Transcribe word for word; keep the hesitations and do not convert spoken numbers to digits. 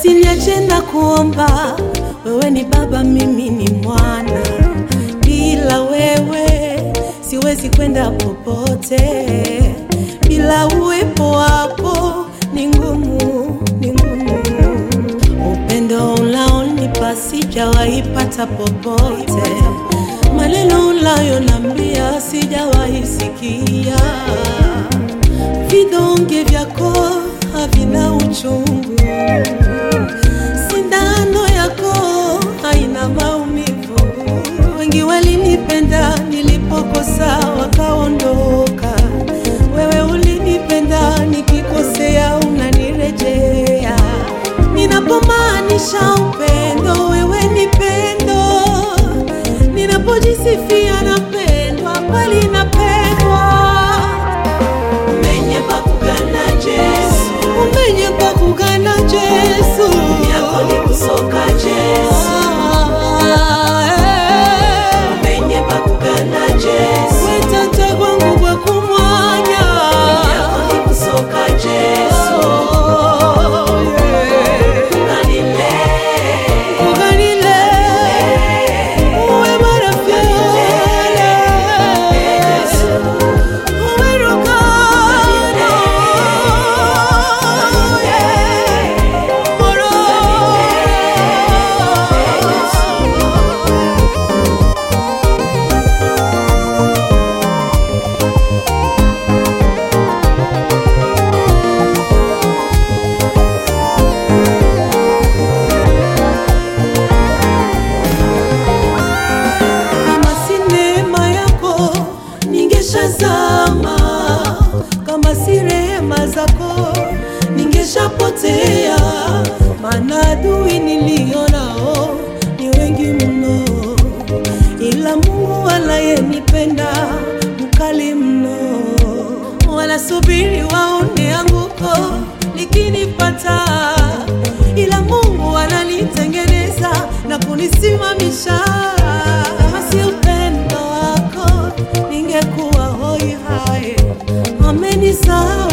Usiniache na kuomba, wewe ni baba mimi ni mwana. Bila wewe siwezi kwenda popote, bila uwepo wako ni ngumu, ni ngumu. Upendo unaonipa sijawahi pata popote, maneno unayoniambia sijawahi sikia. Vidonge vyako havina uchungu, sindano yako haina maumivu. Wengi walinipenda nilipokosa wakaondoka, wewe ulinipenda nikikosea unanirejea. Ninapomaanisha upendo, wewe ni pendo. Ninapojisifia napendwa, kweli napendwa. Umenye bakugana Yesu, umenye bakugana Yesu, yako ni kusoka Yesu. Umenye bakugana Yesu, wetata kwangu kwa kumwanya, yako ni kusoka Yesu. Kama si rehema zako ningeshapotea, maana adui nilionao ni wengi mno, ila Mungu anayenipenda mkali mno. Wanasubiri waone anguko likinipata, ila Mungu ananitengeneza na kunisimamisha. Si upendo wako ningekuwa hoi hai. Amenisahau